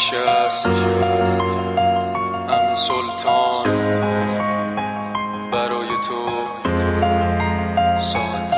نشست امین سلطان برای تو سال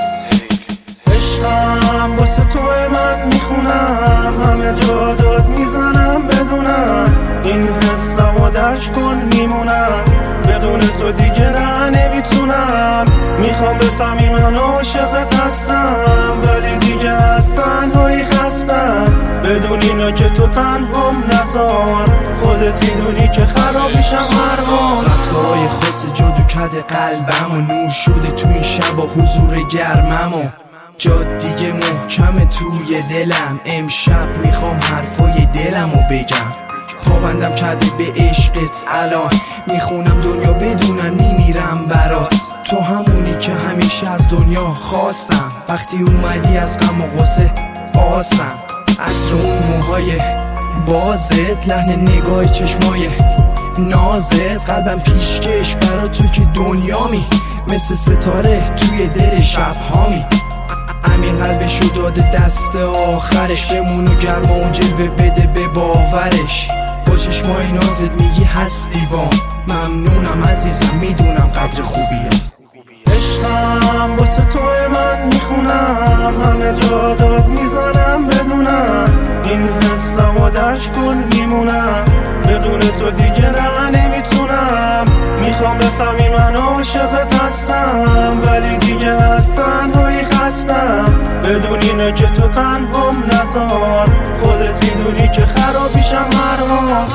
عشقم واسه تو من میخونم، همه جا داد میزنم بدونم این حسمو درک کن میمونم، بدون تو دیگه نه نمیتونم. میخوام بفهمی من عاشقت هستم ولی دیگه از تنهایی خستم، بدون اینا که تو تنهام نذار، خودت میدونی که خرابیشم هر حال. رفتارهای خاص جادو کرده قلبم و نور شده تو این شب و حضور گرمم و جاد دیگه محکم توی دلم. امشب میخوام حرفای دلمو بگم، پابندم کرده به عشقت الان، میخونم دنیا بدونن میمیرم برات. تو همونی که همیشه از دنیا خواستم، وقتی اومدی از غم و غصه آسم. عطر اون موهای بازت، لحن نگاه چشمای نازت، قلبم پیشکش برا تو که دنیامی، مثل ستاره توی دل شب هامی. امین قلبشو داده دست آخرش، بمون و گرما و جلوه بده به باورش. با چشمای نازت میگی هستی بام، ممنونم عزیزم میدونم قدر خوبیم. عشقم واسه تو من میخونم، همه جا داد میزنم بدونم این حسمو درک کن میمونم، بدون تو دیگه نه نمیتونم. میخوام بفهمی من عاشقت هستم ولی دیگه از تنهایی خستم، بدون اینه که تو تنهام نذار، خودت میدونی که خرابیشم هر حال.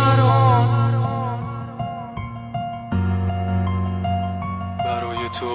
برای تو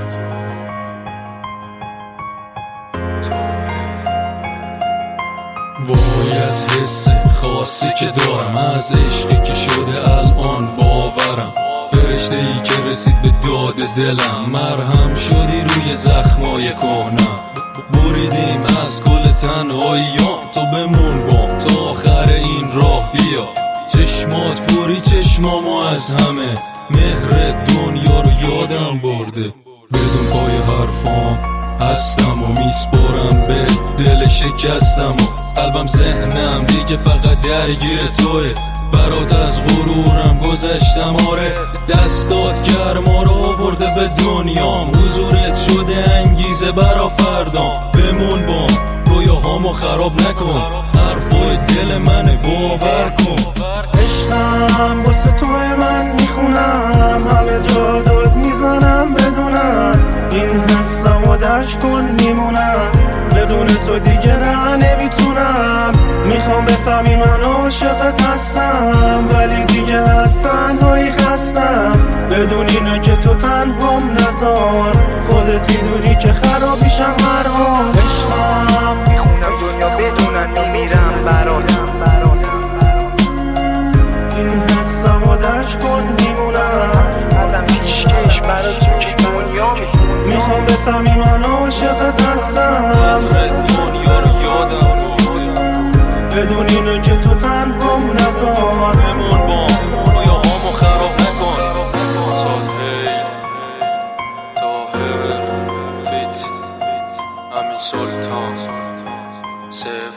وای از حس خاصی که دارم، از عشقی که شده الان باورم، فرشته ای که رسید به داد دلم، مرهم شدی روی زخمای کهنم. بریدیم از کل تنهاییام، تو بمون بام تا آخر این راه بیا. چشمات بری چشمامو از همه، مهر دنیا رو یادم برده، بدون پای حرفام هستم و میسپارم به دل شکستم و قلبم ذهنم دیگه فقط درگیر توه. برات از غرورم گذشتم آره، دستات گرما رو آورده به دنیام، حضورت شده انگیزه برا فردام. بمون بام رویاهامو خراب نکن، حرفای دل منه باور کن. عشقم واسه تو من میخونم، همه جا داد میزنم بدونم این حسمو درک کن میمونم، بدون تو دیگه نه نمیتونم. میخوام بفهمی من عاشقت هستم ولی دیگه از تنهایی خستم، بدون اینه که تو تنهام نذار، خودت میدونی که خرابیشم هر حال. عشقم میخونم دنیا بدونن میمیرم برات، این حسمو درک کن میمونم، قلبم پیشکش برا تو که دنیامی. میخوام بفهمی من عاشقت هستم دنیا رو یادم بدون اینه که تو تنهام نذار. بمون بام رویاهامو خراب نکن. سادهی طاهر فیت امین سلطان